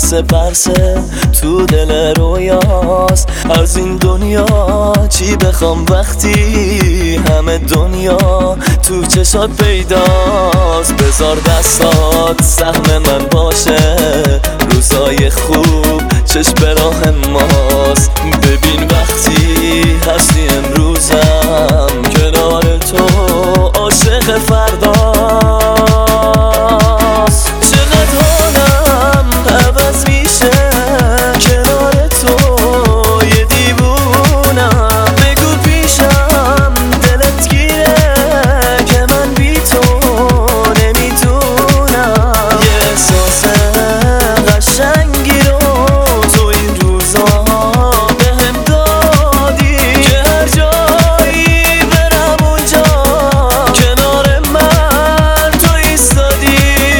مثل پرسه تو دل رویاست. از این دنیا چی بخوام وقتی همه دنیا تو چشات پیداست. بذار دستات سهم من باشه، روزای خوب چشم به راه ماست. ببین وقتی هستی امروزم کنار تو عاشق فرداست. چقدر حالم عوض میشه کنار تو، یه دیوونم. بگو پیشم دلت گیره که من بی تو نمیتونم. یه احساس قشنگی رو تو این روزا بهم دادی که هر جایی برم اونجا کنار من تو ایستادی.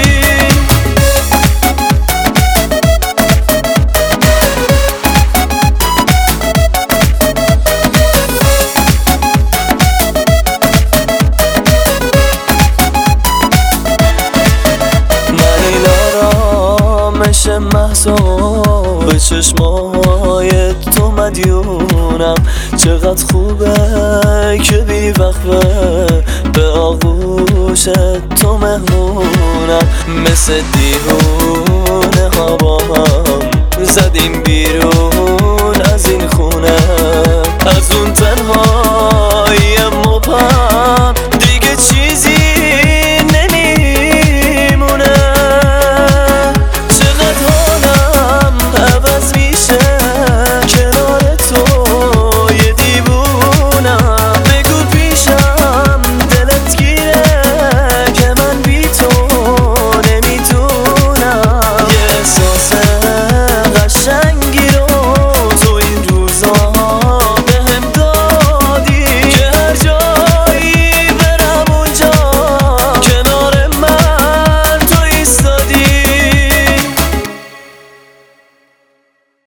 من این آرامش محضا به چشمای تو مدیونم. چقدر خوبه که بی وقفه به آغوش تو مهمونم. مثل دیوونه ها با هم زدیم بیرون